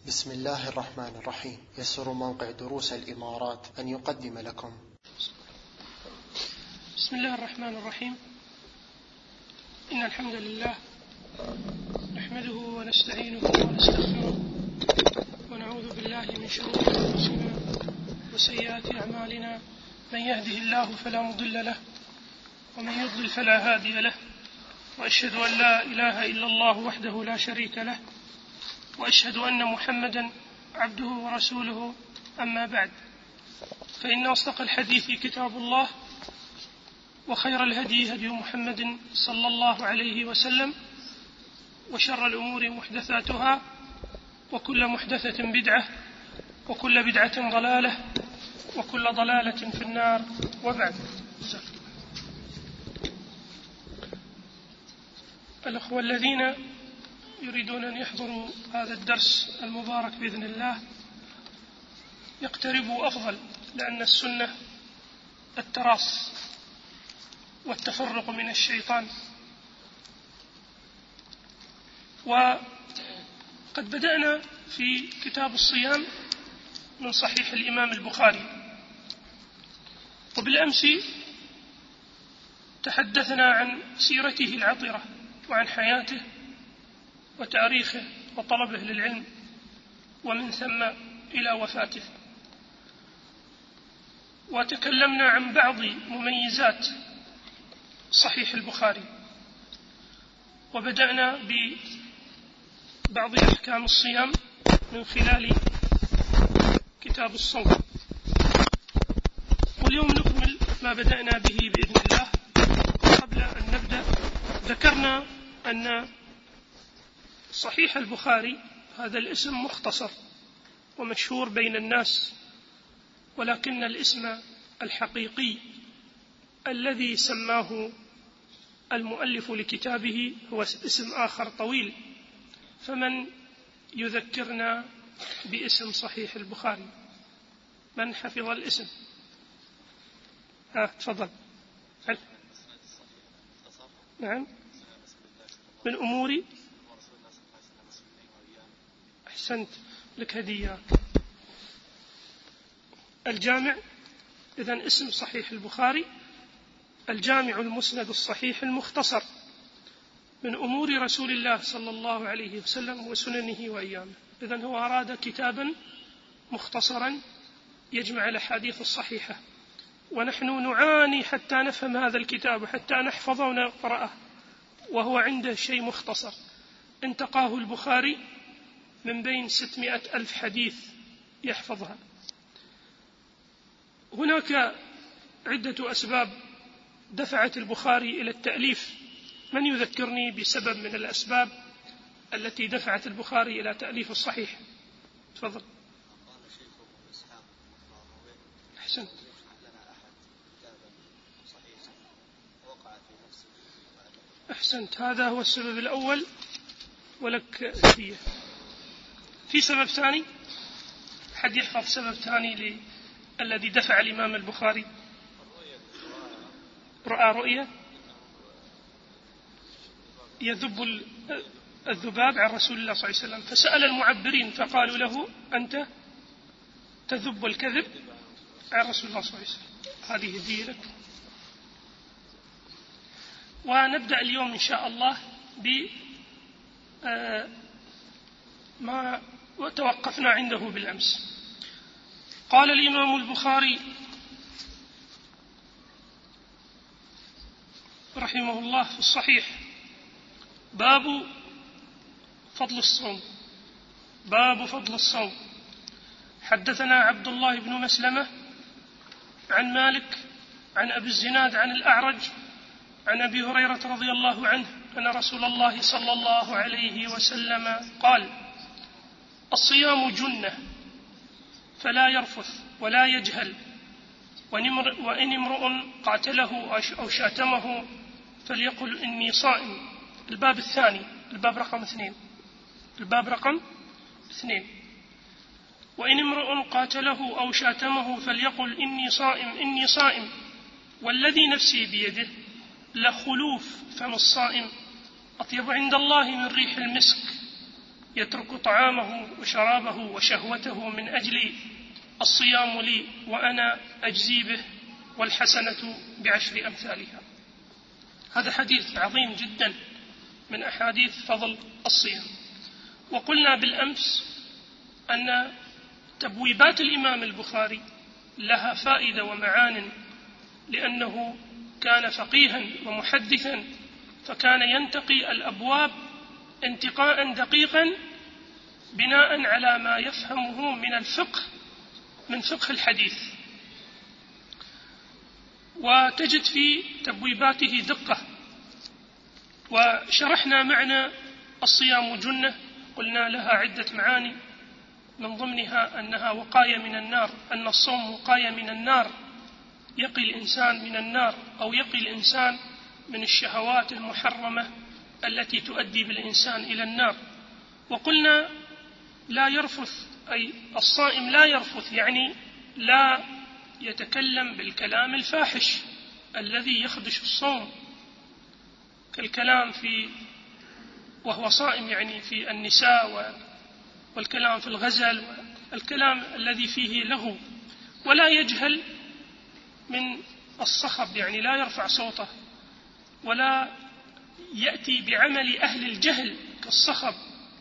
بسم الله الرحمن الرحيم. يسر موقع دروس الإمارات أن يقدم لكم بسم الله الرحمن الرحيم. إن الحمد لله نحمده ونستعينه ونستغفره ونعوذ بالله من شرور أنفسنا وسيئات أعمالنا. من يهده الله فلا مضل له ومن يضلل فلا هادي له، وأشهد أن لا إله إلا الله وحده لا شريك له، وأشهد أن محمدا عبده ورسوله. أما بعد، فإن أصدق الحديث كتاب الله، وخير الهدي هدي محمد صلى الله عليه وسلم، وشر الأمور محدثاتها، وكل محدثة بدعة، وكل بدعة ضلالة، وكل ضلالة في النار. وبعد، الأخوة الذين يريدون أن يحضروا هذا الدرس المبارك بإذن الله يقتربوا أفضل، لأن السنة التراص والتفرق من الشيطان. وقد بدأنا في كتاب الصيام من صحيح الإمام البخاري، وبالأمس تحدثنا عن سيرته العطرة وعن حياته وتاريخه وطلبه للعلم، ومن ثم إلى وفاته. وتكلمنا عن بعض مميزات صحيح البخاري، وبدأنا ببعض أحكام الصيام من خلال كتاب الصوم، واليوم نكمل ما بدأنا به بإذن الله. قبل أن نبدأ ذكرنا أن صحيح البخاري هذا الاسم مختصر ومشهور بين الناس، ولكن الاسم الحقيقي الذي سماه المؤلف لكتابه هو اسم آخر طويل. فمن يذكرنا باسم صحيح البخاري؟ من حفظ الاسم؟ تفضل. نعم، من أمور. أحسنت، لك هدية. الجامع. إذن اسم صحيح البخاري الجامع المسند الصحيح المختصر من أمور رسول الله صلى الله عليه وسلم وسننه وأيامه. إذن هو أراد كتابا مختصرا يجمع الأحاديث الصحيحة، ونحن نعاني حتى نفهم هذا الكتاب وحتى نحفظه ونقرأه، وهو عنده شيء مختصر انتقاه البخاري من بين 600,000 حديث يحفظها. هناك عدة أسباب دفعت البخاري إلى التأليف. من يذكرني بسبب من الأسباب التي دفعت البخاري إلى تأليف الصحيح؟ تفضل. أحسنت. أحسنت، هذا هو السبب الأول، ولك هدية. في سبب ثاني؟ حد يحفظ سبب ثاني الذي دفع الإمام البخاري؟ رأى رؤية يذب الذباب عن رسول الله صلى الله عليه وسلم، فسأل المعبرين فقالوا له: أنت تذب الكذب عن رسول الله صلى الله عليه وسلم. هذه هدية لك. ونبدأ اليوم إن شاء الله ما توقفنا عنده بالأمس. قال الإمام البخاري رحمه الله في الصحيح: باب فضل الصوم. باب فضل الصوم. حدثنا عبد الله بن مسلمة عن مالك عن أبي الزناد عن الأعرج عن أبي هريرة رضي الله عنه أن رسول الله صلى الله عليه وسلم قال: الصيام جنة، فلا يرفث ولا يجهل، وإن امرؤ قاتله أو شاتمه فليقل إني صائم. الباب الثاني، الباب رقم 2. الباب رقم 2: وإن امرؤ قاتله أو شاتمه فليقل إني صائم إني صائم، والذي نفسي بيده لخلوف فم الصائم أطيب عند الله من ريح المسك، يترك طعامه وشرابه وشهوته من أجل الصيام لي وأنا أجزي به والحسنة ب10 أمثالها. هذا حديث عظيم جدا من أحاديث فضل الصيام. وقلنا بالأمس أن تبويبات الإمام البخاري لها فائدة ومعان، لأنه كان فقيها ومحدثا، فكان ينتقي الأبواب انتقاء دقيقا بناء على ما يفهمه من الفقه، من فقه الحديث، وتجد في تبويباته دقة. وشرحنا معنى الصيام جنة، قلنا لها عدة معاني، من ضمنها أنها وقاية من النار، أن الصوم وقاية من النار، يقي الإنسان من النار، أو يقي الإنسان من الشهوات المحرمة التي تؤدي بالإنسان إلى النار. وقلنا لا يرفث، أي الصائم لا يرفث، يعني لا يتكلم بالكلام الفاحش الذي يخدش الصوم، كالكلام وهو صائم، يعني في النساء والكلام في الغزل والكلام الذي فيه لغو. ولا يجهل من الصخب، يعني لا يرفع صوته، ولا يأتي بعمل أهل الجهل كالصخب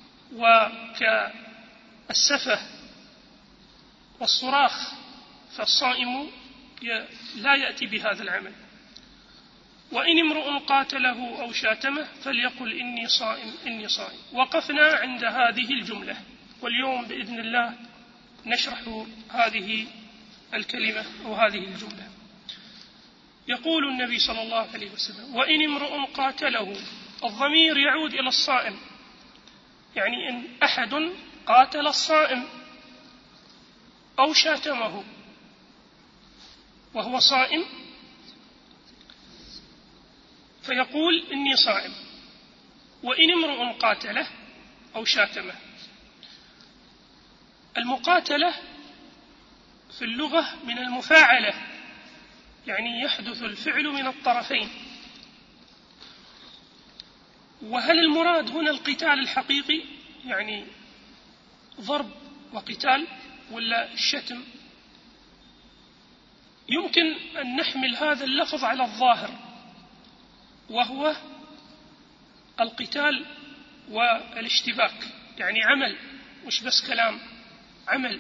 وكالسفه والصراخ، فالصائم لا يأتي بهذا العمل. وإن امرؤ قاتله أو شاتمه فليقل إني صائم إني صائم. وقفنا عند هذه الجملة، واليوم بإذن الله نشرح هذه الكلمة أو هذه الجملة. يقول النبي صلى الله عليه وسلم: وإن امرؤ قاتله، الضمير يعود إلى الصائم، يعني إن أحد قاتل الصائم أو شاتمه وهو صائم فيقول إني صائم. وإن امرؤ قاتله أو شاتمه، المقاتلة في اللغة من المفاعلة، يعني يحدث الفعل من الطرفين. وهل المراد هنا القتال الحقيقي، يعني ضرب وقتال، ولا الشتم؟ يمكن أن نحمل هذا اللفظ على الظاهر، وهو القتال والاشتباك، يعني عمل، مش بس كلام، عمل.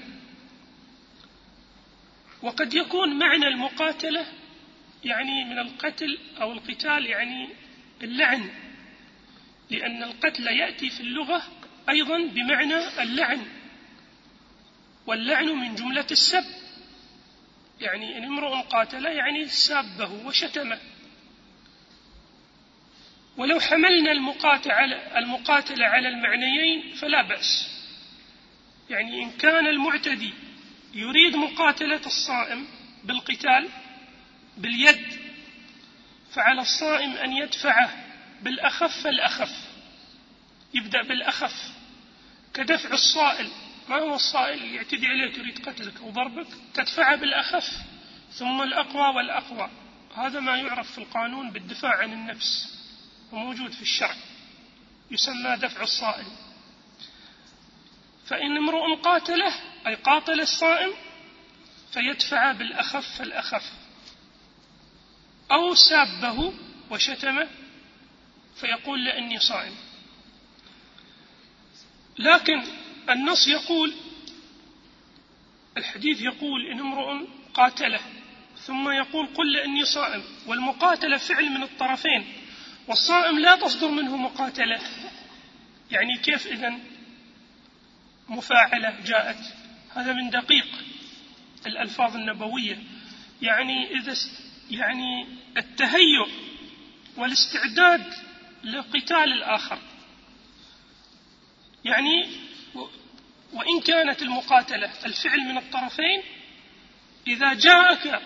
وقد يكون معنى المقاتلة يعني من القتل أو القتال يعني اللعن، لأن القتل يأتي في اللغة أيضا بمعنى اللعن، واللعن من جملة السب، يعني إن امرؤ قاتل يعني سابه وشتمه. ولو حملنا المقاتل على المعنيين فلا بأس، يعني إن كان المعتدي يريد مقاتلة الصائم بالقتال باليد، فعلى الصائم أن يدفعه بالأخف فالأخف، يبدأ بالأخف، كدفع الصائل. ما هو الصائل يعتدي عليك يريد قتلك أو ضربك، تدفعه بالأخف ثم الأقوى والأقوى. هذا ما يعرف في القانون بالدفاع عن النفس، وموجود في الشرع، يسمى دفع الصائل. فإن امرؤ قاتله أي قاتل الصائم فيدفع بالأخف فالأخف، أو سابه وشتمه فيقول لأني صائم. لكن النص يقول، الحديث يقول إن امرؤ قاتله، ثم يقول قل لأني صائم، والمقاتلة فعل من الطرفين، والصائم لا تصدر منه مقاتلة، يعني كيف إذن مفاعلة جاءت؟ هذا من دقيق الألفاظ النبوية، يعني التهيؤ والاستعداد لقتال الآخر. يعني وإن كانت المقاتلة الفعل من الطرفين، إذا جاءك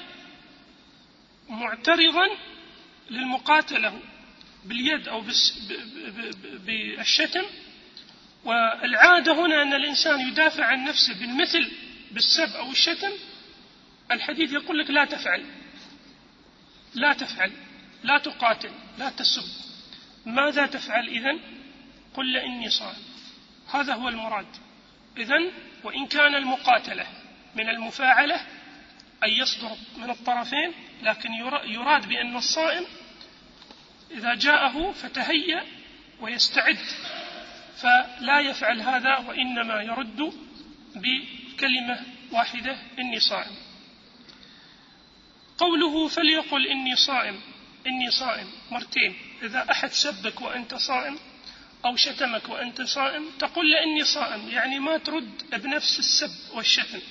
معترضا للمقاتلة باليد أو بالشتم، والعادة هنا أن الإنسان يدافع عن نفسه بالمثل بالسب أو الشتم، الحديث يقول لك لا تفعل، لا تفعل، لا تقاتل، لا تسب. ماذا تفعل إذن؟ قل إني صائم. هذا هو المراد. إذن وإن كان المقاتلة من المفاعلة أي يصدر من الطرفين، لكن يراد بأن الصائم إذا جاءه فتهيأ ويستعد، فلا يفعل هذا، وإنما يرد بكلمة واحدة: إني صائم. قوله فليقل إني صائم، إني صائم مرتين. إذا أحد سبك وأنت صائم أو شتمك وأنت صائم تقول له إني صائم، يعني ما ترد بنفس السب والشتم.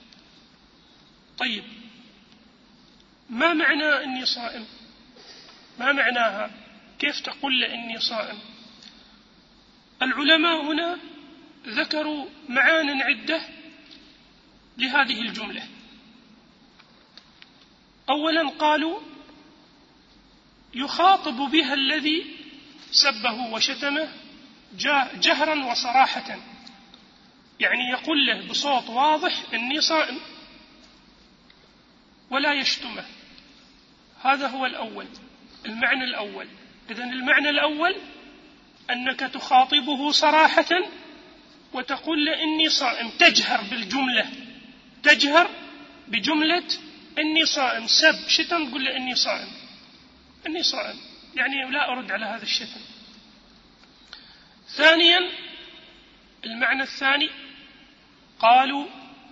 طيب، ما معنى إني صائم؟ ما معناها؟ كيف تقول له إني صائم؟ العلماء هنا ذكروا معان عدة لهذه الجملة. أولا قالوا يخاطب بها الذي سبه وشتمه جهرا وصراحة، يعني يقول له بصوت واضح إني صائم ولا يشتمه. هذا هو الأول، المعنى الأول. إذن المعنى الأول أنك تخاطبه صراحة وتقول له إني صائم، تجهر بالجملة، تجهر بجملة إني صائم. سب شتم قل له إني صائم، إني صائم، يعني لا أرد على هذا الشتم. ثانيا، المعنى الثاني قالوا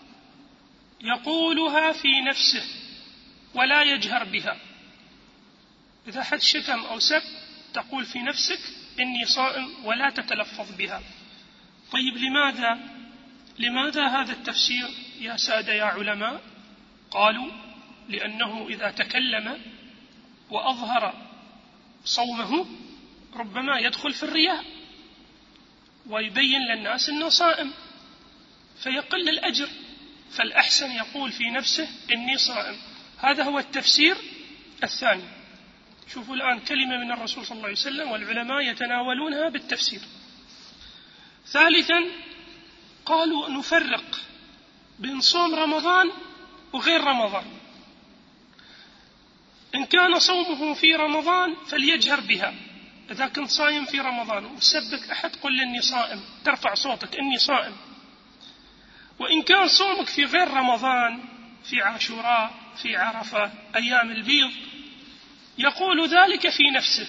يقولها في نفسه ولا يجهر بها. إذا حد شتم أو سب تقول في نفسك إني صائم ولا تتلفظ بها. طيب، لماذا هذا التفسير يا سادة يا علماء؟ قالوا لأنه إذا تكلم وأظهر صومه ربما يدخل في الرياء ويبين للناس أنه صائم فيقل الأجر، فالأحسن يقول في نفسه إني صائم. هذا هو التفسير الثاني. شوفوا الآن كلمة من الرسول صلى الله عليه وسلم والعلماء يتناولونها بالتفسير. ثالثا قالوا نفرق بين صوم رمضان وغير رمضان. إن كان صومه في رمضان فليجهر بها. إذا كنت صايم في رمضان وسبك أحد قل إني صائم، ترفع صوتك إني صائم. وإن كان صومك في غير رمضان، في عاشوراء، في عرفة، أيام البيض، يقول ذلك في نفسه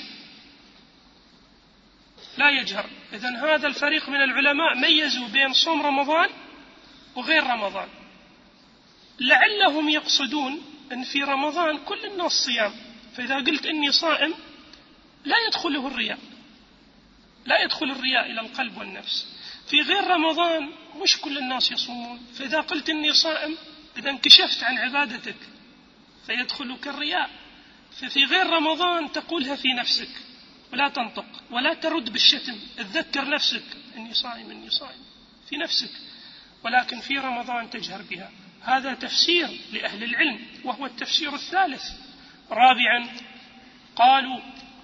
لا يجهر. إذن هذا الفريق من العلماء ميزوا بين صوم رمضان وغير رمضان، لعلهم يقصدون أن في رمضان كل الناس صيام، فإذا قلت إني صائم لا يدخله الرياء، لا يدخل الرياء إلى القلب والنفس. في غير رمضان مش كل الناس يصومون، فإذا قلت إني صائم إذا انكشفت عن عبادتك فيدخلك الرياء. ففي غير رمضان تقولها في نفسك ولا تنطق ولا ترد بالشتم، تذكر نفسك إني صائم إني صائم في نفسك، ولكن في رمضان تجهر بها. هذا تفسير لأهل العلم وهو التفسير الثالث. رابعا قالوا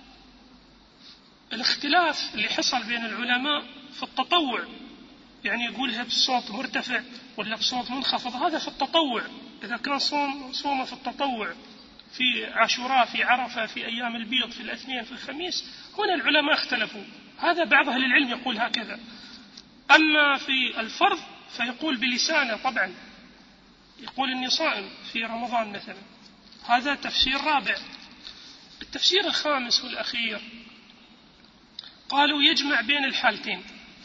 الاختلاف اللي حصل بين العلماء في التطوع، يعني يقولها بصوت مرتفع ولا بصوت منخفض، هذا في التطوع. إذا كان صوم في التطوع في عاشوراء، في عرفة، في أيام البيض، في الاثنين، في الخميس، هنا العلماء اختلفوا. هذا بعض أهل العلم يقول هكذا. أما في الفرض فيقول بلسانه طبعا، يقول إني صائم في رمضان مثلا. هذا تفسير رابع. التفسير الخامس والأخير قالوا يجمع بين الحالتين،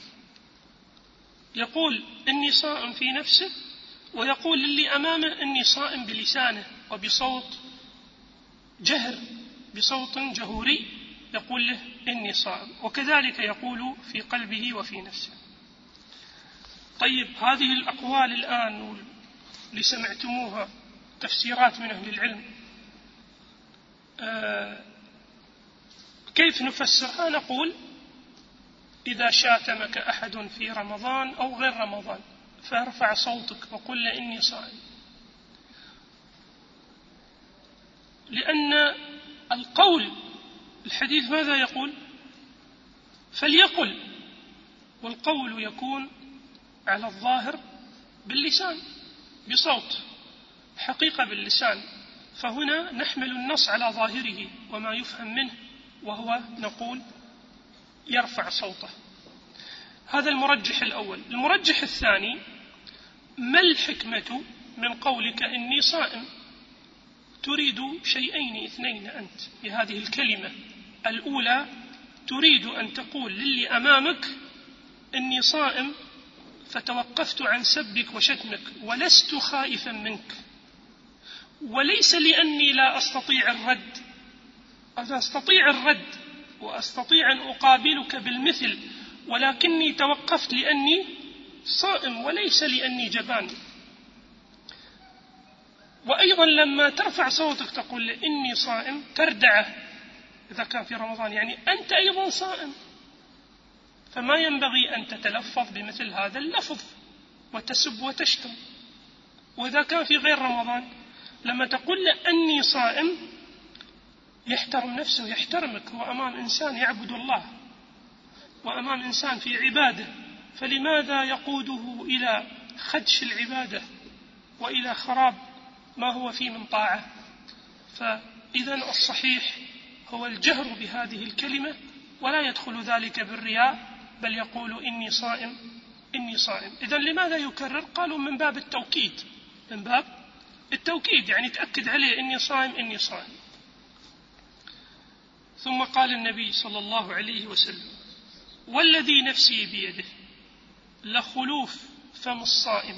يقول إني صائم في نفسه ويقول للي أمامه إني صائم بلسانه وبصوت جهر، بصوت جهوري يقول له إني صائم، وكذلك يقول في قلبه وفي نفسه. طيب، هذه الأقوال الآن اللي سمعتموها تفسيرات من أهل العلم، كيف نفسرها؟ نقول إذا شاتمك أحد في رمضان أو غير رمضان فارفع صوتك وقل له إني صائم، لأن القول الحديث ماذا يقول؟ فليقل، والقول يكون على الظاهر باللسان بصوت، حقيقة باللسان، فهنا نحمل النص على ظاهره وما يفهم منه، وهو نقول يرفع صوته. هذا المرجح الأول. المرجح الثاني: ما الحكمة من قولك إني صائم؟ تريد شيئين اثنين أنت بهذه الكلمة. الأولى تريد أن تقول للي أمامك إني صائم فتوقفت عن سبك وشتمك ولست خائفا منك، وليس لأني لا أستطيع الرد. أنا أستطيع الرد وأستطيع أن أقابلك بالمثل، ولكني توقفت لأني صائم وليس لأني جبان. وأيضا لما ترفع صوتك تقول إني صائم تردعه إذا كان في رمضان، يعني أنت أيضا صائم، فما ينبغي أن تتلفظ بمثل هذا اللفظ وتسب وتشتم. وإذا كان في غير رمضان لما تقول له أني صائم يحترم نفسه، يحترمك، هو أمام إنسان يعبد الله وأمام إنسان في عبادة، فلماذا يقوده إلى خدش العبادة وإلى خراب ما هو فيه من طاعة؟ فإذن الصحيح هو الجهر بهذه الكلمة، ولا يدخل ذلك بالرياء، بل يقول إني صائم إني صائم. إذن لماذا يكرر؟ قالوا من باب التوكيد، من باب التوكيد، يعني تأكد عليه إني صائم إني صائم. ثم قال النبي صلى الله عليه وسلم: والذي نفسي بيده لخلوف فم الصائم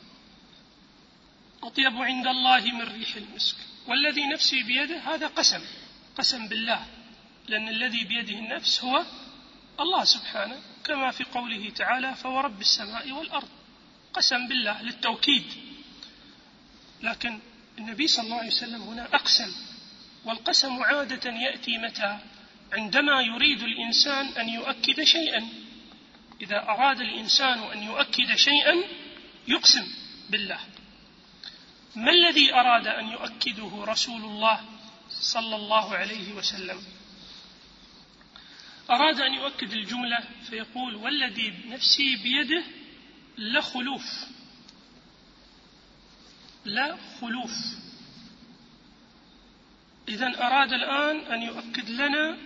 أطيب عند الله من ريح المسك. والذي نفسي بيده هذا قسم بالله، لأن الذي بيده النفس هو الله سبحانه، كما في قوله تعالى: فورب السماء والأرض، قسم بالله للتوكيد. لكن النبي صلى الله عليه وسلم هنا أقسم، والقسم عادة يأتي متى؟ عندما يريد الإنسان أن يؤكد شيئا. إذا أراد الإنسان أن يؤكد شيئا يقسم بالله. ما الذي أراد أن يؤكده رسول الله صلى الله عليه وسلم؟ أراد أن يؤكد الجملة فيقول: والذي نفسي بيده لخلوف، لا خلوف. إذن أراد الآن أن يؤكد لنا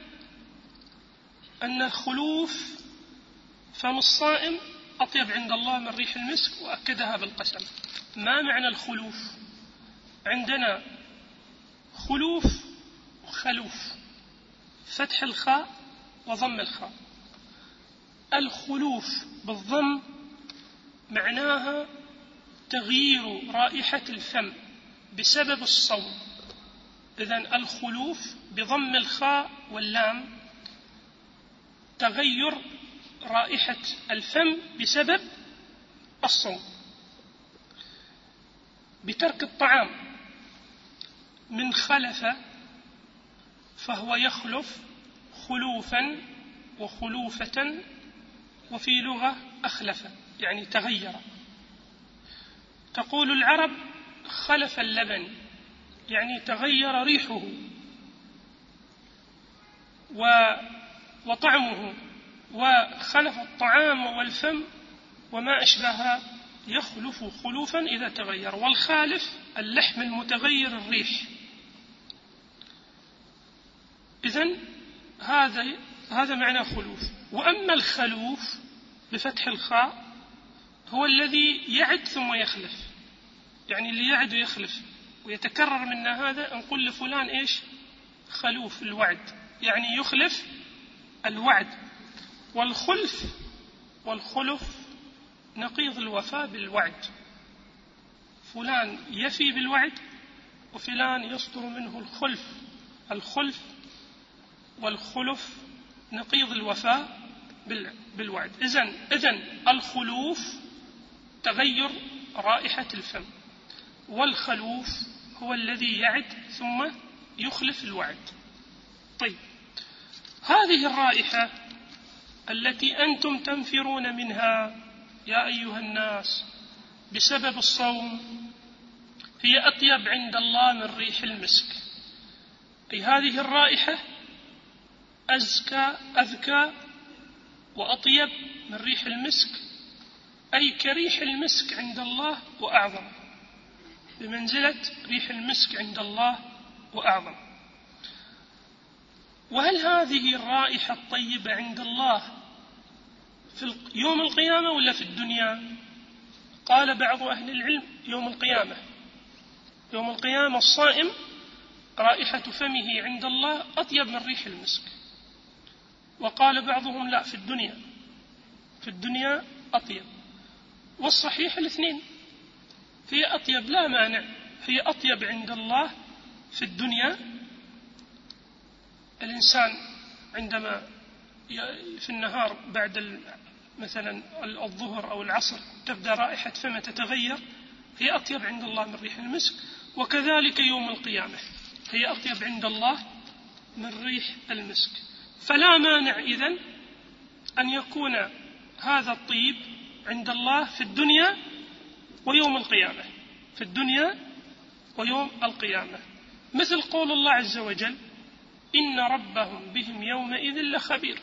أن خلوف فم الصائم أطيب عند الله من ريح المسك، وأكدها بالقسم. ما معنى الخلوف؟ عندنا خلوف وخلوف، فتح الخاء وضم الخاء. الخلوف بالضم معناها تغيير رائحة الفم بسبب الصوم. إذن الخلوف بضم الخاء واللام تغير رائحة الفم بسبب الصوم. بترك الطعام من خلف فهو يخلف خلوفا وخلوفة، وفي لغة أخلف يعني تغير. تقول العرب: خلف اللبن، يعني تغير ريحه وطعمه، وخلف الطعام والفم وما أشبهها يخلف خلوفا إذا تغير. والخالف اللحم المتغير الريح. إذن هذا معنى خلوف. وأما الخلوف بفتح الخاء هو الذي يعد ثم يخلف، يعني اللي يعد ويخلف ويتكرر منا هذا نقول لفلان إيش؟ خلوف الوعد، يعني يخلف الوعد. والخلف نقيض الوفاء بالوعد. فلان يفي بالوعد وفلان يصدر منه الخلف والخلف نقيض الوفاء بالوعد. إذن الخلوف تغير رائحة الفم، والخلوف هو الذي يعد ثم يخلف الوعد. طيب، هذه الرائحة التي أنتم تنفرون منها يا أيها الناس بسبب الصوم هي أطيب عند الله من ريح المسك. أي هذه الرائحة أذكى وأطيب من ريح المسك، أي كريح المسك عند الله وأعظم، بمنزلة ريح المسك عند الله وأعظم. وهل هذه الرائحة الطيبة عند الله في يوم القيامة ولا في الدنيا؟ قال بعض أهل العلم يوم القيامة. يوم القيامة الصائم رائحة فمه عند الله أطيب من ريح المسك. وقال بعضهم لا، في الدنيا، في الدنيا أطيب. والصحيح الاثنين، هي أطيب لا مانع، هي أطيب عند الله في الدنيا. الإنسان عندما في النهار بعد مثلا الظهر أو العصر تبدأ رائحة فمه تتغير، هي أطيب عند الله من ريح المسك. وكذلك يوم القيامة هي أطيب عند الله من ريح المسك. فلا مانع إذن أن يكون هذا الطيب عند الله في الدنيا ويوم القيامة، في الدنيا ويوم القيامة. مثل قول الله عز وجل: إن ربهم بهم يومئذ لخبير.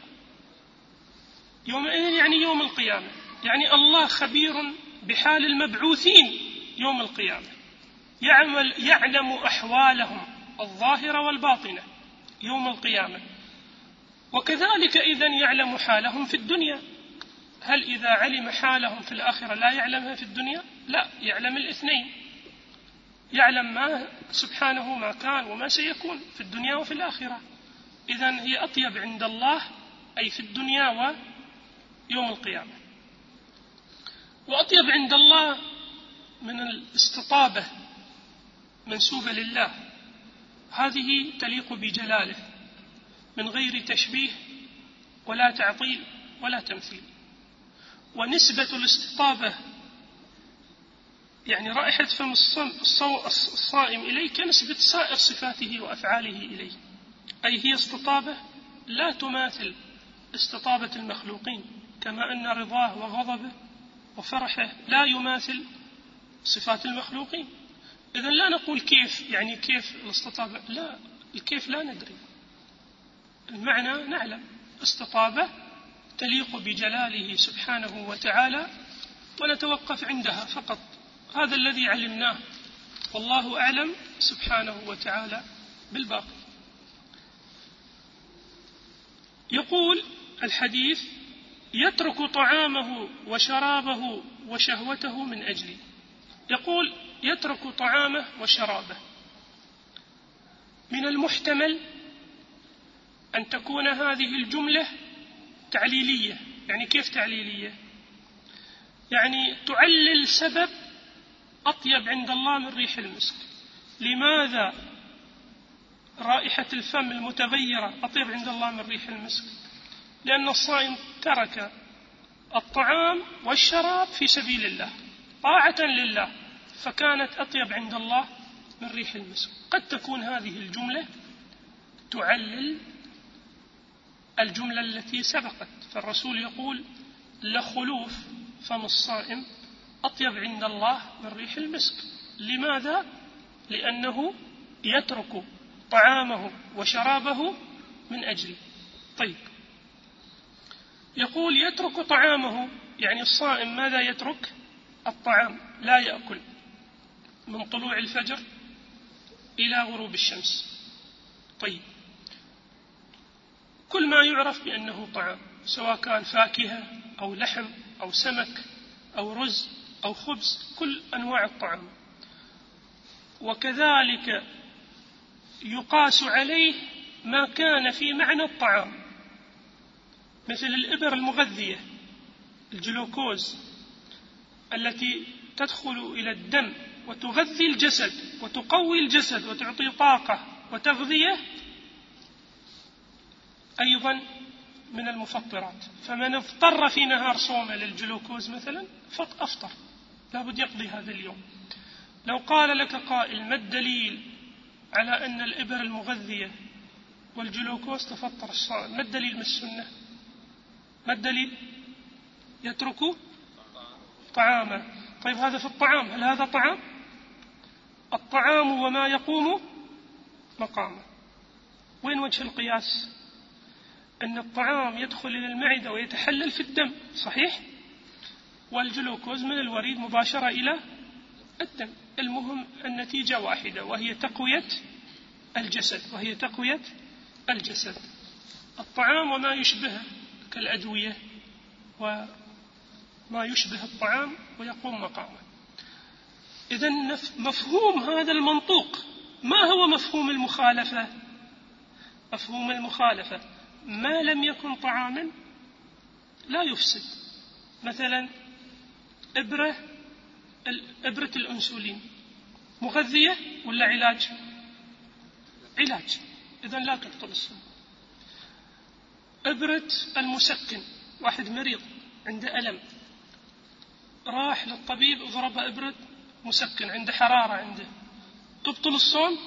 يومئذ يعني يوم القيامة، يعني الله خبير بحال المبعوثين يوم القيامة، يعلم أحوالهم الظاهرة والباطنة يوم القيامة. وكذلك إذن يعلم حالهم في الدنيا. هل إذا علم حالهم في الآخرة لا يعلمها في الدنيا؟ لا، يعلم الاثنين، يعلم ما سبحانه ما كان وما سيكون في الدنيا وفي الآخرة. إذن هي أطيب عند الله أي في الدنيا ويوم القيامة. وأطيب عند الله من الاستطابة منسوبة لله، هذه تليق بجلاله من غير تشبيه ولا تعطيل ولا تمثيل. ونسبة الاستطابة يعني رائحة فم الصائم إليه كنسبة سائر صفاته وأفعاله إليه، أي هي استطابة لا تماثل استطابة المخلوقين، كما أن رضاه وغضبه وفرحه لا يماثل صفات المخلوقين. إذن لا نقول كيف، يعني كيف الاستطابة، لا، الكيف لا ندري، المعنى نعلم استطابة تليق بجلاله سبحانه وتعالى ونتوقف عندها فقط. هذا الذي علمناه، والله أعلم سبحانه وتعالى بالباقي. يقول الحديث: يترك طعامه وشرابه وشهوته من أجلي. يقول يترك طعامه وشرابه. من المحتمل أن تكون هذه الجملة تعليلية. يعني كيف تعليلية؟ يعني تعلل سبب أطيب عند الله من ريح المسك. لماذا رائحة الفم المتغيرة أطيب عند الله من ريح المسك؟ لأن الصائم ترك الطعام والشراب في سبيل الله طاعة لله، فكانت أطيب عند الله من ريح المسك. قد تكون هذه الجملة تعلل الجملة التي سبقت، فالرسول يقول: لخلوف فم الصائم أطيب عند الله من ريح المسك. لماذا؟ لأنه يترك طعامه وشرابه من أجله. طيب، يقول يترك طعامه، يعني الصائم ماذا يترك؟ الطعام، لا يأكل من طلوع الفجر إلى غروب الشمس. طيب، كل ما يعرف بأنه طعام، سواء كان فاكهة أو لحم أو سمك أو رز أو خبز، كل أنواع الطعام. وكذلك يقاس عليه ما كان في معنى الطعام، مثل الإبر المغذية، الجلوكوز التي تدخل إلى الدم وتغذي الجسد وتقوي الجسد وتعطي طاقة وتغذية، أيضا من المفطرات. فمن اضطر في نهار صومه للجلوكوز مثلا أفطر، لابد يقضي هذا اليوم. لو قال لك قائل: ما الدليل على أن الإبر المغذية والجلوكوز تفطر الصائم؟ ما الدليل من السنة؟ ما الدليل؟ يترك طعامه. طيب، هذا في الطعام، هل هذا طعام؟ الطعام وما يقوم مقامه. وين وجه القياس؟ أن الطعام يدخل إلى المعدة ويتحلل في الدم، صحيح؟ والجلوكوز من الوريد مباشرة إلى الدم. المهم النتيجة واحدة، وهي تقوية الجسد. الطعام وما يشبهه كالأدوية وما يشبه الطعام ويقوم مقامه. إذن مفهوم هذا المنطوق ما هو مفهوم المخالفة؟ مفهوم المخالفة ما لم يكن طعاما لا يفسد. مثلا إبرة الأنسولين مغذية ولا علاج؟ علاج، إذن لا تبطل الصوم. إبرة المسكن، واحد مريض عنده ألم راح للطبيب ضرب إبرة مسكن، عنده حرارة عنده، تبطل الصوم؟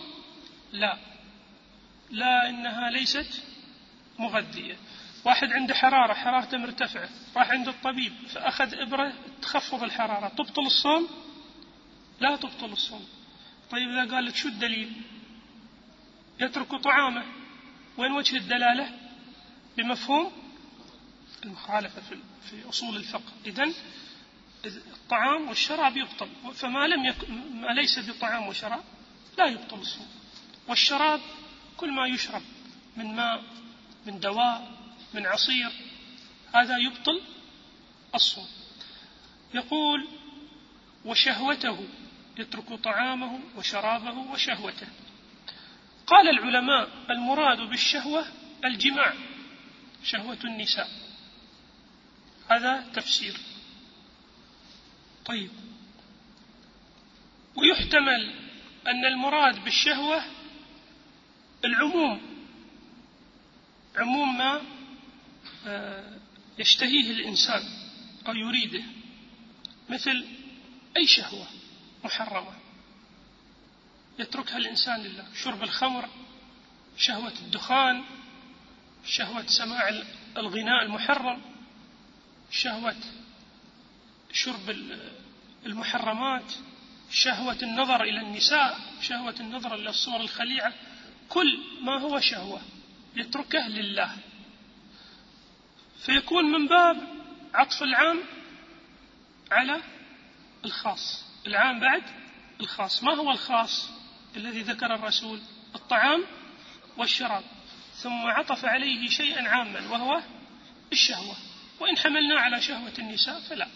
لا إنها ليست مغذية. واحد عنده حرارته مرتفعة راح عند الطبيب فأخذ إبرة تخفض الحرارة، تبطل الصوم؟ لا تبطل الصوم. طيب إذا قال لك شو الدليل؟ يترك طعامه، وين وجه الدلالة؟ بمفهوم المخالفة في أصول الفقه. إذن الطعام والشراب يبطل، فما ما ليس بطعام وشراب لا يبطل الصوم. والشراب كل ما يشرب من ماء، من دواء، من عصير، هذا يبطل الصوم. يقول وشهوته، يترك طعامه وشرابه وشهوته. قال العلماء المراد بالشهوة الجماع، شهوة النساء، هذا تفسير. طيب، ويحتمل أن المراد بالشهوة العموم، عموم ما يشتهيه الإنسان أو يريده، مثل أي شهوة محرمة يتركها الإنسان لله، شرب الخمر، شهوة الدخان، شهوة سماع الغناء المحرم، شهوة شرب المحرمات، شهوة النظر إلى النساء، شهوة النظر إلى الصور الخليعة، كل ما هو شهوة يتركه لله. فيكون من باب عطف العام على الخاص، العام بعد الخاص. ما هو الخاص الذي ذكر الرسول؟ الطعام والشراب، ثم عطف عليه شيئا عاما وهو الشهوة، وإن حملنا على شهوة النساء فلا.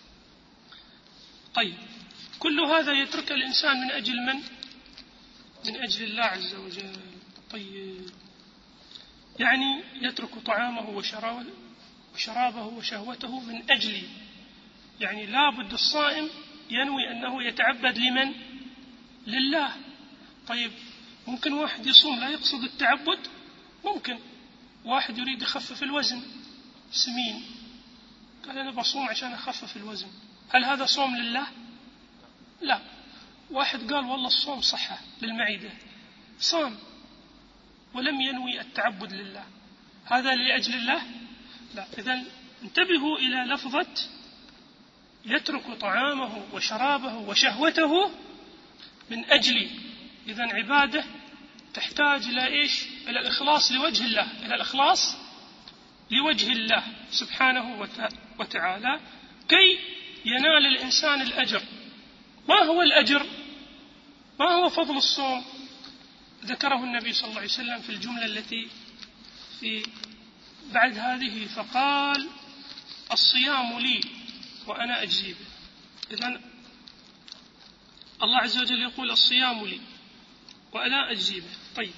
طيب، كل هذا يترك الإنسان من أجل من؟ من أجل الله عز وجل. طيب، يعني يترك طعامه وشرابه وشهوته من أجل، يعني لا بد الصائم ينوي أنه يتعبد لمن؟ لله. طيب، ممكن واحد يصوم لا يقصد التعبد؟ ممكن واحد يريد يخفف الوزن، سمين، قال أنا بصوم عشان أخفف الوزن، هل هذا صوم لله؟ لا. واحد قال والله الصوم صحة للمعدة، صام ولم ينوي التعبد لله، هذا لأجل الله؟ لا. إذن انتبهوا إلى لفظة يترك طعامه وشرابه وشهوته من أجل. إذن عبادة تحتاج إلى إيش؟ إلى الإخلاص لوجه الله، إلى الإخلاص لوجه الله سبحانه وتعالى، كي ينال الإنسان الأجر. ما هو الأجر؟ ما هو فضل الصوم؟ ذكره النبي صلى الله عليه وسلم في الجملة التي في بعد هذه، فقال الصيام لي وأنا أجزي به. إذن الله عز وجل يقول الصيام لي وأنا أجزي به. طيب،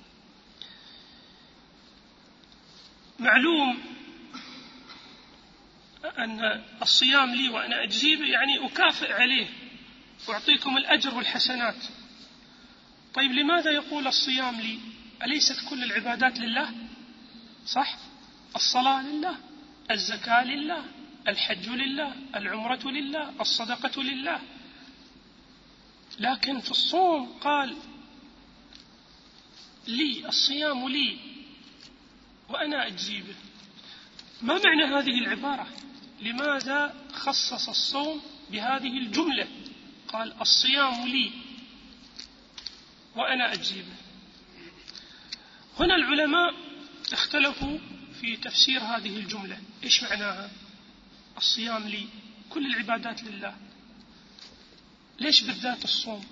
معلوم أن الصيام لي وأنا أجزي به يعني أكافئ عليه وأعطيكم الأجر والحسنات. طيب، لماذا يقول الصيام لي؟ أليست كل العبادات لله؟ صح؟ الصلاة لله، الزكاة لله، الحج لله، العمرة لله، الصدقة لله، لكن في الصوم قال لي، الصيام لي وأنا أجزي به. ما معنى هذه العبارة؟ لماذا خصص الصوم بهذه الجملة؟ قال الصيام لي وأنا أجزي به. هنا العلماء اختلفوا في تفسير هذه الجملة، إيش معناها؟ الصيام لي، كل العبادات لله، ليش بالذات الصوم؟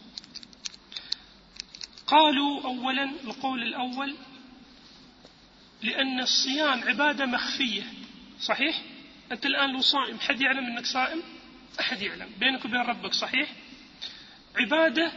قالوا أولا، القول الأول، لأن الصيام عبادة مخفية، صحيح؟ أنت الآن لو صائم حد يعلم أنك صائم؟ أحد يعلم، بينك وبين ربك، صحيح؟ عبادة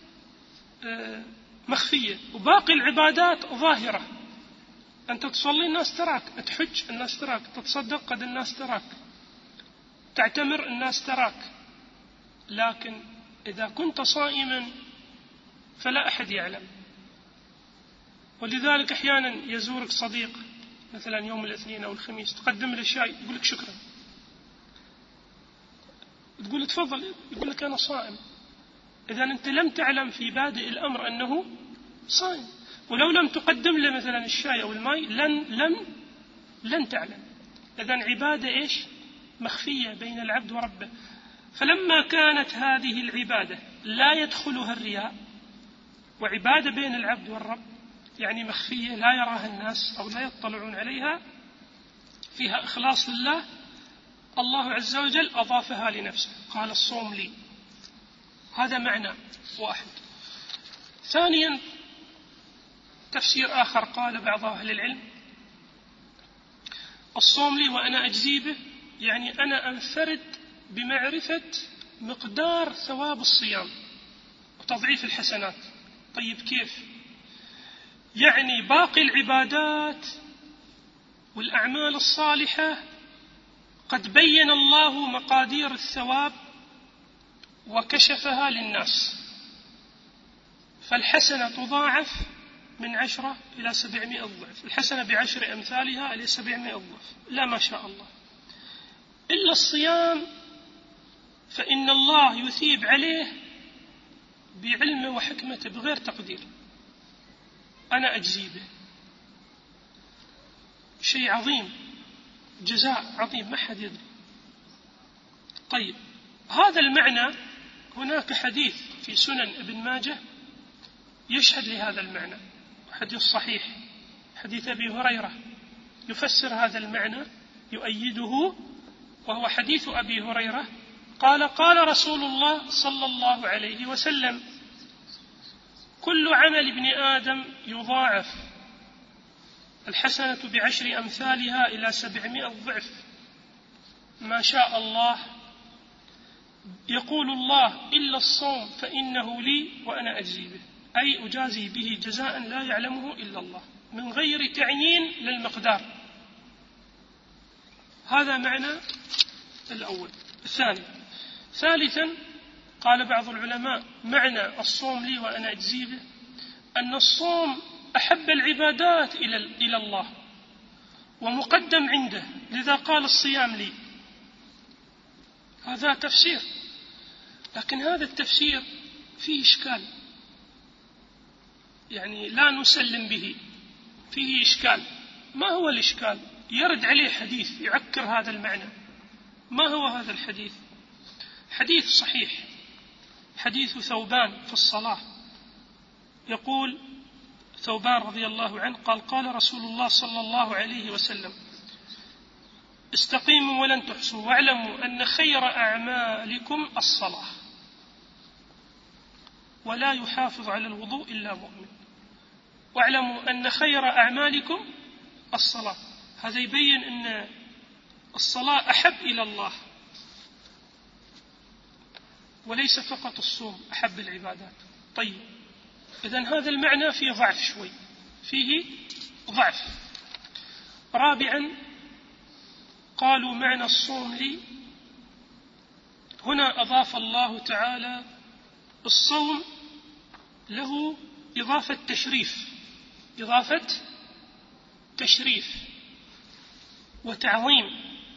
مخفية، وباقي العبادات ظاهرة. أنت تصلي الناس تراك، تحج الناس تراك، تتصدق قد الناس تراك، تعتمر الناس تراك. لكن إذا كنت صائما فلا أحد يعلم. ولذلك أحيانا يزورك صديق مثلا يوم الاثنين أو الخميس، تقدم له شاي يقول لك شكرا، تقول تفضل، يقول لك أنا صائم. إذا أنت لم تعلم في بادئ الأمر أنه صائم، ولو لم تقدم له مثلا الشاي أو الماء لن تعلم. إذا عبادة إيش؟ مخفية بين العبد وربه. فلما كانت هذه العبادة لا يدخلها الرياء، وعبادة بين العبد والرب يعني مخفية لا يراها الناس أو لا يطلعون عليها، فيها إخلاص لله، الله عز وجل أضافها لنفسه، قال الصوم لي. هذا معنى واحد. ثانيا تفسير آخر قال بعض أهل العلم: الصوم لي وأنا أجزي به، يعني أنا أنفرد بمعرفة مقدار ثواب الصيام وتضعيف الحسنات. طيب كيف؟ يعني باقي العبادات والأعمال الصالحة قد بين الله مقادير الثواب وكشفها للناس، فالحسنة تضاعف من 10 إلى 700 ضعف، الحسنة ب10 أمثالها إلى 700 ضعف، لا ما شاء الله. إلا الصيام فإن الله يثيب عليه بعلمه وحكمته بغير تقدير، أنا أجزي به. شيء عظيم، جزاء عظيم ما حد يدري. طيب هذا المعنى، هناك حديث في سنن ابن ماجه يشهد لهذا المعنى، حديث صحيح، حديث أبي هريرة يفسر هذا المعنى يؤيده، وهو حديث أبي هريرة قال: قال رسول الله صلى الله عليه وسلم: كل عمل ابن آدم يضاعف، الحسنة ب10 أمثالها إلى 700 ضعف، ما شاء الله. يقول الله: إلا الصوم فإنه لي وأنا أجزي به، أي أجازي به جزاء لا يعلمه إلا الله، من غير تعيين للمقدار. هذا معنى الأول. الثاني: ثالثا قال بعض العلماء: معنى الصوم لي وأنا أجزي به أن الصوم أحب العبادات إلى الله ومقدم عنده، لذا قال الصيام لي. هذا تفسير، لكن هذا التفسير فيه إشكال، يعني لا نسلم به، فيه إشكال. ما هو الإشكال؟ يرد عليه حديث يعكر هذا المعنى. ما هو هذا الحديث؟ حديث صحيح، حديث ثوبان في الصلاة. يقول ثوبان رضي الله عنه قال: قال رسول الله صلى الله عليه وسلم: استقيموا ولن تحصوا، واعلموا أن خير أعمالكم الصلاة، ولا يحافظ على الوضوء إلا مؤمن. واعلموا أن خير أعمالكم الصلاة. هذا يبين أن الصلاة أحب إلى الله، وليس فقط الصوم أحب العبادات. طيب إذن هذا المعنى فيه ضعف شوي، فيه ضعف. رابعا قالوا: معنى الصوم لي هنا أضاف الله تعالى الصوم له إضافة تشريف، إضافة تشريف وتعظيم.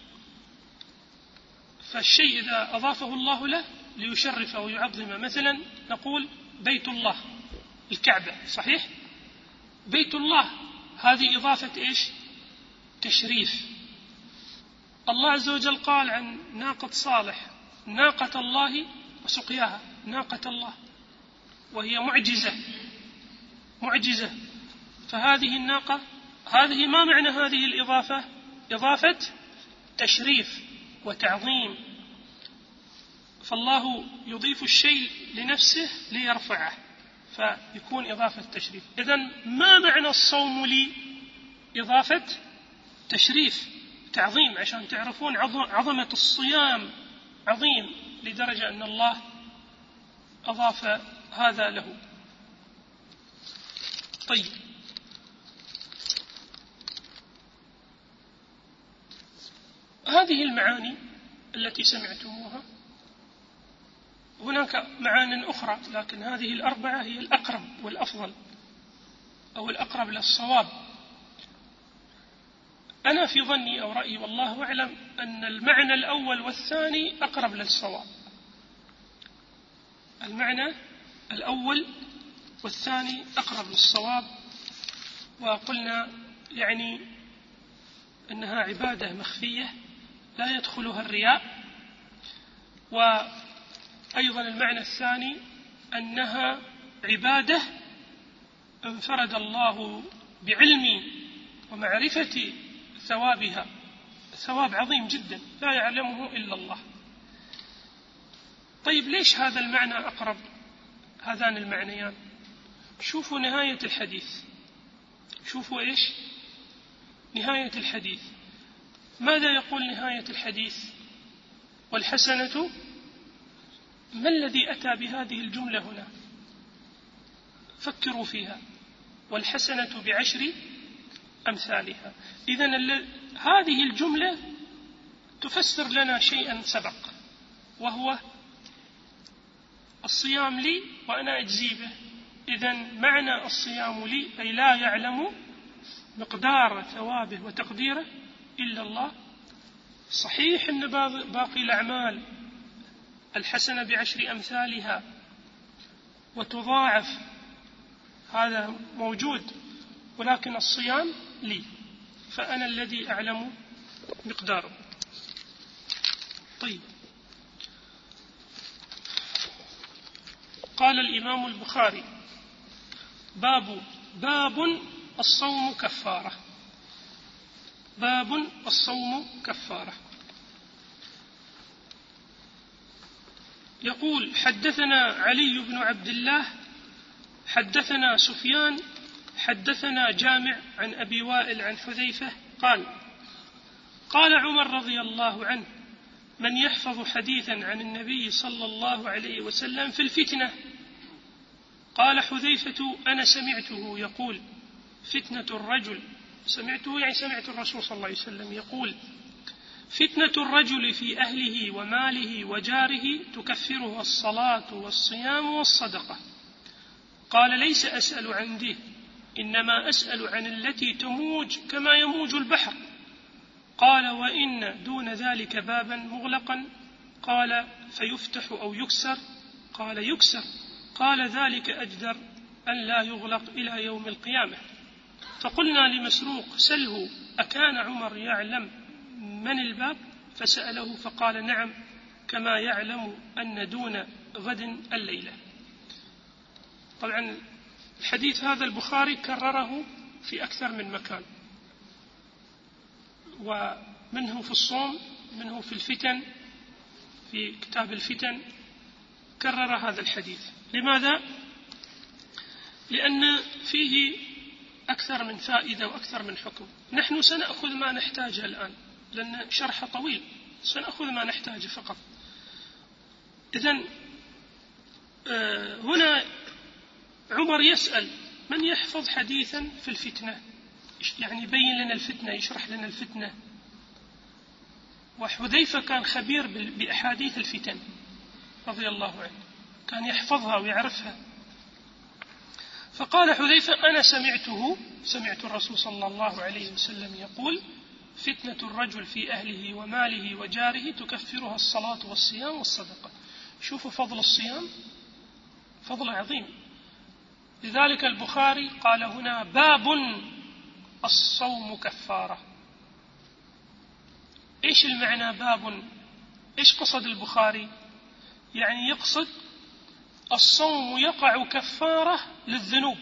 فالشيء إذا أضافه الله له ليشرفه ويعظمه، مثلا نقول بيت الله، الكعبة، صحيح؟ بيت الله هذه إضافة إيش؟ تشريف. الله عز وجل قال عن ناقة صالح: ناقة الله وسقياها، ناقة الله، وهي معجزة. فهذه الناقة، هذه ما معنى هذه الإضافة؟ إضافة تشريف وتعظيم. فالله يضيف الشيء لنفسه ليرفعه، فيكون إضافة تشريف. إذن ما معنى الصوم لي؟ إضافة تشريف، تعظيم عشان تعرفون عظمة الصيام عظيم لدرجة أن الله أضاف هذا له. طيب، هذه المعاني التي سمعتموها، هناك معان أخرى لكن هذه الأربعة هي الأقرب والأفضل أو الأقرب للصواب. أنا في ظني أو رأيي والله أعلم أن المعنى الأول والثاني أقرب للصواب. المعنى الأول والثاني أقرب للصواب، وقلنا يعني أنها عبادة مخفية لا يدخلها الرياء، وأيضا المعنى الثاني أنها عبادة انفرد الله بعلم ومعرفة ثوابها، ثواب عظيم جدا لا يعلمه إلا الله. طيب، ليش هذا المعنى أقرب؟ هذان المعنيان، شوفوا نهاية الحديث، شوفوا إيش نهاية الحديث. ماذا يقول نهاية الحديث؟ والحسنة، ما الذي أتى بهذه الجملة هنا؟ فكروا فيها. والحسنة بعشر أمثالها. إذن هذه الجملة تفسر لنا شيئا سبق، وهو الصيام لي وأنا أجزي به. إذن معنى الصيام لي أي لا يعلم مقدار ثوابه وتقديره إلا الله. صحيح أن باقي الأعمال الحسنة بعشر أمثالها وتضاعف، هذا موجود، ولكن الصيام لي، فأنا الذي أعلم مقداره. طيب، قال الإمام البخاري: باب الصوم كفارة. باب الصوم كفارة. يقول: حدثنا علي بن عبد الله حدثنا سفيان حدثنا جامع عن أبي وائل عن حذيفة قال: قال عمر رضي الله عنه: من يحفظ حديثا عن النبي صلى الله عليه وسلم في الفتنة؟ قال حذيفة: أنا سمعته يقول: فتنة الرجل، سمعته يعني سمعت الرسول صلى الله عليه وسلم يقول: فتنة الرجل في أهله وماله وجاره تكفرها الصلاة والصيام والصدقة. قال: ليس أسأل عن ذي، إنما أسأل عن التي تموج كما يموج البحر. قال: وإن دون ذلك بابا مغلقا؟ قال: فيفتح أو يكسر؟ قال: يكسر. قال: ذلك أجدر أن لا يغلق إلى يوم القيامة. فقلنا لمسروق: سله أكان عمر يعلم من الباب؟ فسأله فقال: نعم، كما يعلم أن دون غد الليلة. طبعا الحديث هذا البخاري كرره في أكثر من مكان، ومنه في الصوم، منه في الفتن، في كتاب الفتن كرر هذا الحديث. لماذا؟ لأن فيه أكثر من فائدة وأكثر من حكم. نحن سنأخذ ما نحتاجه الآن لأن شرح طويل، سنأخذ ما نحتاجه فقط. إذن هنا عمر يسأل: من يحفظ حديثا في الفتنة؟ يعني يبين لنا الفتنة، يشرح لنا الفتنة. وحذيفة كان خبير بأحاديث الفتن رضي الله عنه، كان يحفظها ويعرفها. فقال حذيفة: أنا سمعت الرسول صلى الله عليه وسلم يقول: فتنة الرجل في أهله وماله وجاره تكفرها الصلاة والصيام والصدقة. شوفوا فضل الصيام، فضل عظيم. لذلك البخاري قال هنا: باب الصوم كفارة. إيش المعنى باب؟ إيش قصد البخاري؟ يعني يقصد الصوم يقع كفارة للذنوب.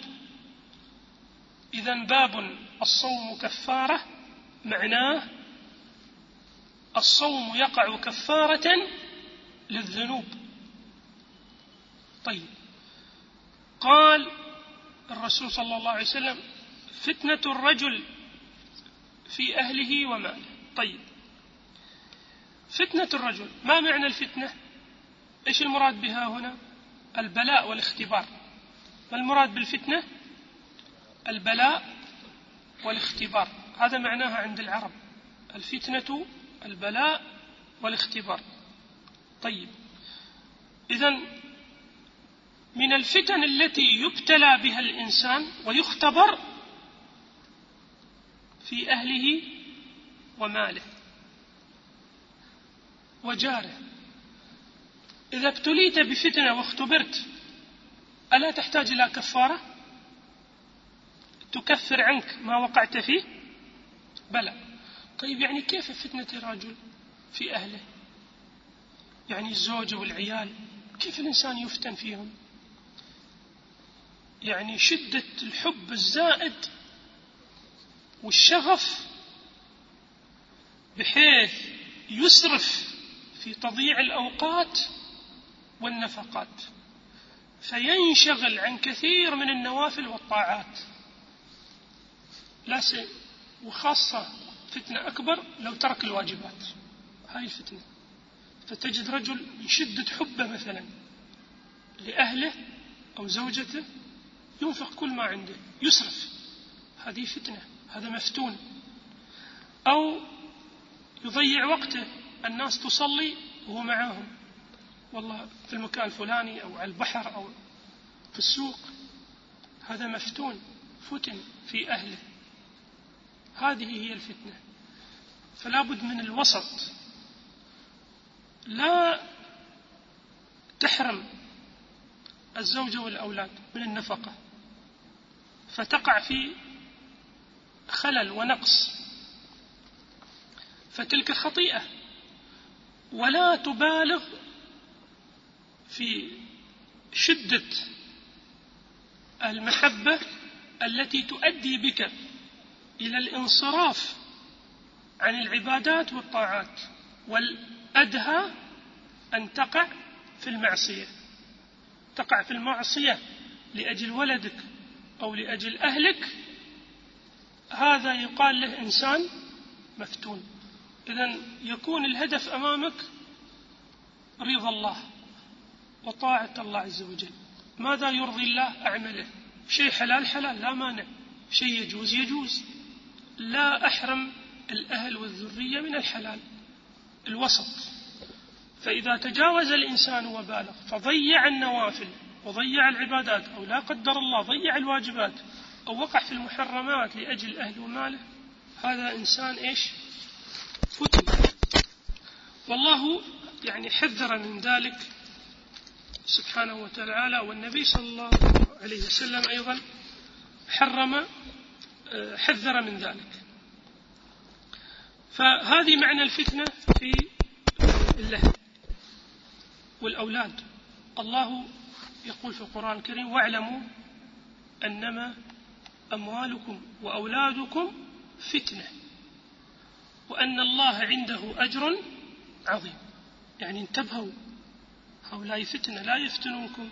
إذن باب الصوم كفارة معناه الصوم يقع كفارة للذنوب. طيب، قال الرسول صلى الله عليه وسلم: فتنة الرجل في أهله وماله. طيب، فتنة الرجل، ما معنى الفتنة؟ إيش المراد بها هنا؟ البلاء والاختبار. ما المراد بالفتنة؟ البلاء والاختبار، هذا معناها عند العرب، الفتنة البلاء والاختبار. طيب، إذن من الفتن التي يبتلى بها الإنسان ويختبر في أهله وماله وجاره. إذا ابتليت بفتنة واختبرت، ألا تحتاج إلى كفارة تكفر عنك ما وقعت فيه؟ بلى. طيب، يعني كيف فتنة الرجل في أهله؟ يعني الزوجة والعيال، كيف الإنسان يفتن فيهم؟ يعني شدة الحب الزائد والشغف بحيث يسرف في تضييع الأوقات والنفقات، فينشغل عن كثير من النوافل والطاعات. لا سيء، وخاصة فتنة أكبر لو ترك الواجبات، هاي الفتنة. فتجد رجل من شدة حبه مثلا لأهله أو زوجته ينفق كل ما عنده، يسرف، هذه فتنة، هذا مفتون. أو يضيع وقته، الناس تصلي وهو معهم، والله في المكان الفلاني أو على البحر أو في السوق، هذا مفتون، فتن في أهله. هذه هي الفتنة. فلا بد من الوسط، لا تحرم الزوجة والأولاد من النفقة فتقع في خلل ونقص، فتلك خطيئة. ولا تبالغ في شدة المحبة التي تؤدي بك إلى الانصراف عن العبادات والطاعات، والأدهى أن تقع في المعصية، تقع في المعصية لأجل ولدك أو لأجل أهلك، هذا يقال له إنسان مفتون. إذن يكون الهدف أمامك رضا الله وطاعة الله عز وجل. ماذا يرضي الله أعمله، شيء حلال حلال لا مانع، شيء يجوز يجوز، لا أحرم الأهل والذرية من الحلال، الوسط. فإذا تجاوز الإنسان وبالغ فضيع النوافل وضيع العبادات، أو لا قدر الله ضيع الواجبات أو وقع في المحرمات لأجل أهل وماله، هذا إنسان إيش؟ فتن. والله يعني حذر من ذلك سبحانه وتعالى، والنبي صلى الله عليه وسلم أيضا حذر من ذلك. فهذه معنى الفتنة في الأهل والأولاد. الله يقول في القرآن الكريم: واعلموا أنما أموالكم وأولادكم فتنة وأن الله عنده أجر عظيم. يعني انتبهوا، هؤلاء فتنة، لا يفتنونكم.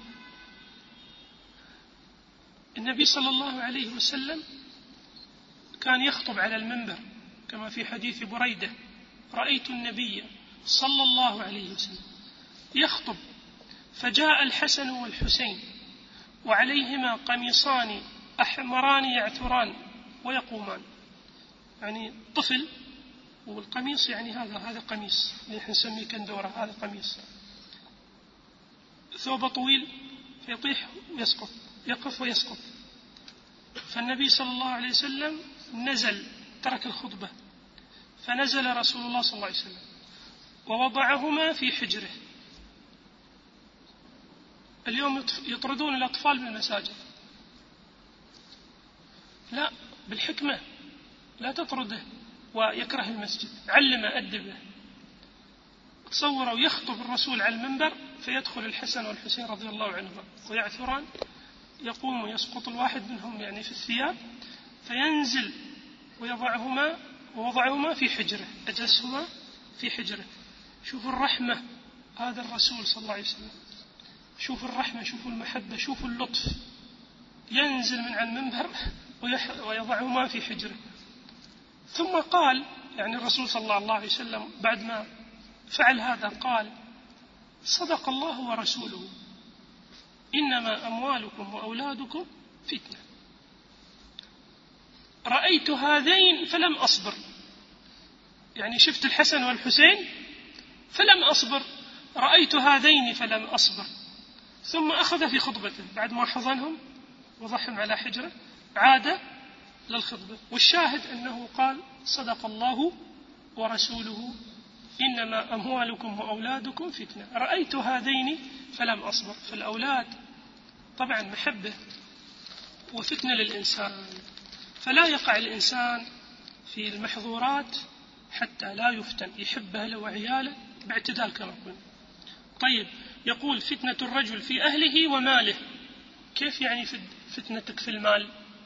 النبي صلى الله عليه وسلم كان يخطب على المنبر كما في حديث بريدة: رأيت النبي صلى الله عليه وسلم يخطب فجاء الحسن والحسين وعليهما قميصان أحمران يعثران ويقومان. يعني طفل، والقميص يعني هذا قميص نحن نسميه كندورة، هذا قميص، ثوب طويل فيطيح ويسقط، يقف ويسقط. فالنبي صلى الله عليه وسلم نزل، ترك الخطبة، فنزل رسول الله صلى الله عليه وسلم ووضعهما في حجره. اليوم يطردون الأطفال من المساجد، لا، بالحكمة، لا تطرده ويكره المسجد، علمه أدبه. تصوروا يخطب الرسول على المنبر فيدخل الحسن والحسين رضي الله عنهما ويعثران، يقوم ويسقط الواحد منهم يعني في الثياب، فينزل ووضعهما في حجره، أجلسهما في حجره. شوفوا الرحمة، هذا الرسول صلى الله عليه وسلم، شوفوا الرحمة، شوفوا المحبة، شوفوا اللطف. ينزل من على المنبر ويضعهما في حجره. ثم قال: يعني الرسول صلى الله عليه وسلم بعد ما فعل هذا قال: صدق الله ورسوله، إنما أموالكم وأولادكم فتنة. رأيت هذين فلم أصبر، يعني شفت الحسن والحسين فلم أصبر، رأيت هذين فلم أصبر. ثم أخذ في خطبته بعد ما حضنهم وضحهم على حجره، عاد للخطبة، والشاهد أنه قال: صدق الله ورسوله إنما أموالكم وأولادكم فتنة. رأيت هذين فلم أصبر. فالأولاد طبعا محبة وفتنة للإنسان، فلا يقع الإنسان في المحظورات حتى لا يفتن، يحب أهله وعياله باعتدال كما قلنا. طيب، يقول: فتنة الرجل في أهله وماله. كيف يعني فتنتك في المال؟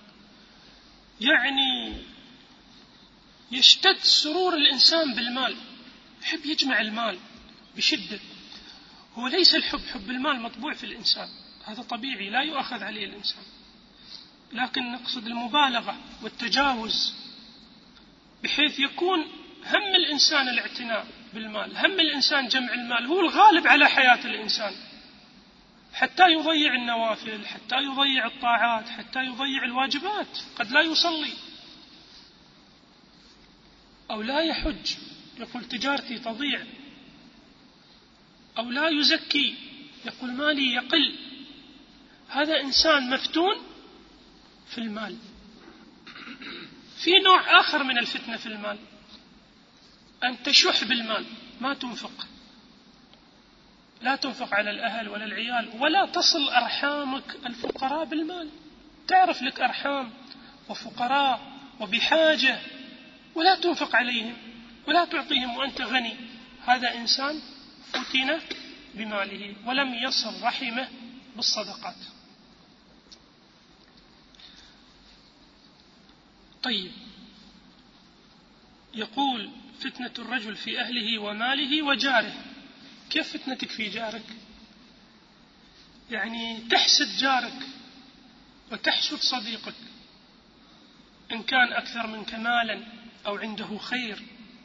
يعني يشتد سرور الإنسان بالمال، يحب يجمع المال بشدة. هو ليس الحب، حب المال مطبوع في الإنسان، هذا طبيعي لا يؤخذ عليه الإنسان، لكن نقصد المبالغة والتجاوز، بحيث يكون هم الإنسان الاعتناء بالمال، هم الإنسان جمع المال، هو الغالب على حياة الإنسان، حتى يضيع النوافل، حتى يضيع الطاعات، حتى يضيع الواجبات، قد لا يصلي أو لا يحج، يقول تجارتي تضيع، أو لا يزكي، يقول مالي يقل. هذا إنسان مفتون في المال. في نوع آخر من الفتنة في المال، أن تشح بالمال، ما تنفق، لا تنفق على الأهل ولا العيال، ولا تصل أرحامك الفقراء بالمال. تعرف لك أرحام وفقراء وبحاجة، ولا تنفق عليهم ولا تعطيهم وأنت غني. هذا إنسان فتن بماله ولم يصل رحمه بالصدقات. طيب، يقول: فتنة الرجل في أهله وماله وجاره. كيف فتنتك في جارك؟ يعني تحسد جارك وتحسد صديقك إن كان أكثر منك مالا أو عنده خير،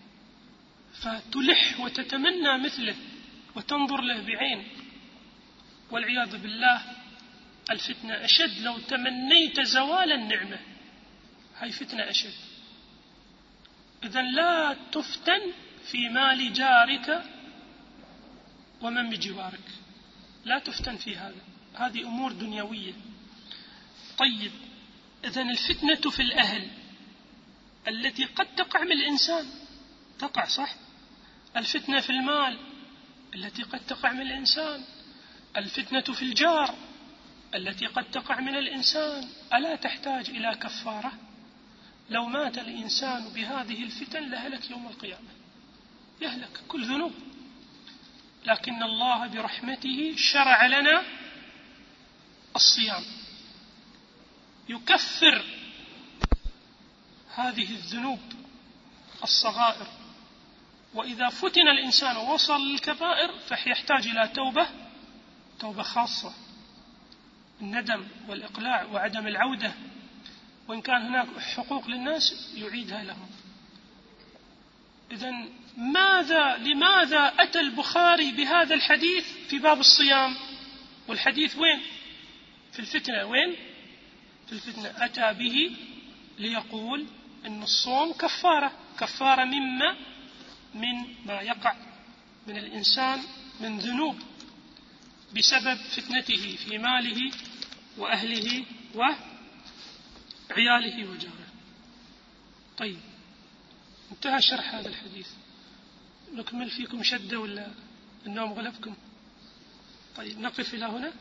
فتلح وتتمنى مثله وتنظر له بعين، والعياذ بالله الفتنة أشد لو تمنيت زوال النعمة، هاي فتنة أشد. إذن لا تفتن في مال جارك ومن بجوارك، لا تفتن في هذا، هذه أمور دنيوية. طيب، إذن الفتنة في الأهل التي قد تقع من الإنسان، تقع صح؟ الفتنة في المال التي قد تقع من الإنسان، الفتنة في الجار التي قد تقع من الإنسان، ألا تحتاج إلى كفارة؟ لو مات الإنسان بهذه الفتن لهلك يوم القيامة، يهلك كل ذنوب، لكن الله برحمته شرع لنا الصيام يكفر هذه الذنوب الصغائر. وإذا فتن الإنسان ووصل للكبائر فيحتاج إلى توبة خاصة، الندم والإقلاع وعدم العودة، وإن كان هناك حقوق للناس يعيدها لهم. إذن لماذا أتى البخاري بهذا الحديث في باب الصيام؟ والحديث وين؟ في الفتنة. وين؟ في الفتنة. أتى به ليقول إن الصوم كفارة مما يقع من الإنسان من ذنوب بسبب فتنته في ماله وأهله وعياله وجاره. طيب، انتهى شرح هذا الحديث. نكمل فيكم شدة ولا النوم غلبكم؟ طيب، نقف إلى هنا.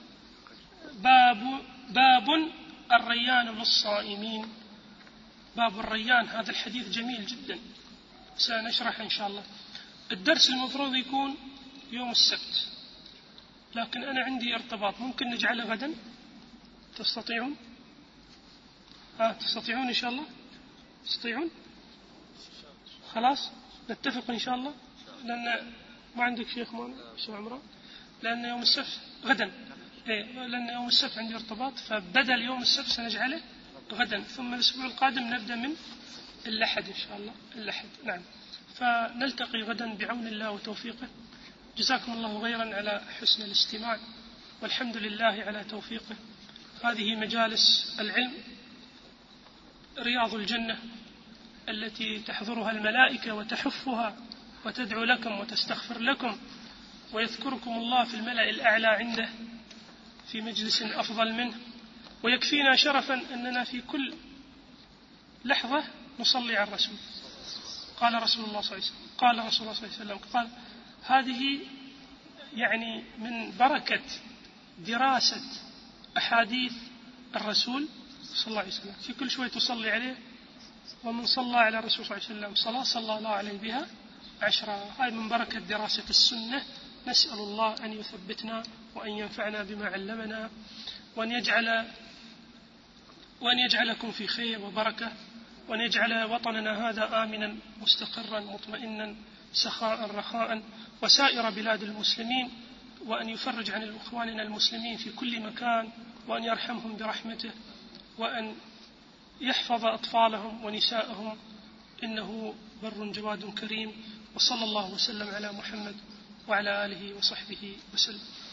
باب الريان للصائمين. باب الريان، هذا الحديث جميل جدا، سنشرح إن شاء الله. الدرس المفروض يكون يوم السبت، لكن أنا عندي ارتباط، ممكن نجعله غدا؟ تستطيعون؟ تستطيعون إن شاء الله؟ تستطيعون؟ خلاص نتفق إن شاء الله، لأن ما عندك شيخ عمران، لأن يوم السبت غدا، لأن يوم السبت عندي ارتباط، فبدل يوم السبت سنجعله غدا، ثم الأسبوع القادم نبدأ من الأحد إن شاء الله. الأحد، نعم. فنلتقي غدا بعون الله وتوفيقه. جزاكم الله خيرا على حسن الاستماع، والحمد لله على توفيقه. هذه مجالس العلم رياض الجنة التي تحضرها الملائكة وتحفها وتدعو لكم وتستغفر لكم، ويذكركم الله في الملأ الأعلى عنده في مجلس أفضل منه. ويكفينا شرفا أننا في كل لحظة نصلي على الرسول. قال رسول الله صلى الله عليه وسلم قال هذه يعني من بركة دراسة أحاديث الرسول صلى الله عليه وسلم، في كل شوية تصلي عليه، ومن صلى على الرسول صلى الله عليه وسلم صلى الله عليه بها 10. هاي من بركة دراسة السنة. نسأل الله أن يثبتنا وأن ينفعنا بما علمنا، وأن يجعلكم في خير وبركة، وأن يجعل وطننا هذا آمنا مستقرا مطمئنا سخاء رخاء، وسائر بلاد المسلمين، وأن يفرج عن إخواننا المسلمين في كل مكان، وأن يرحمهم برحمته، وأن يحفظ أطفالهم ونساءهم، إنه بر جواد كريم. وصلى الله وسلم على محمد وعلى آله وصحبه وسلم.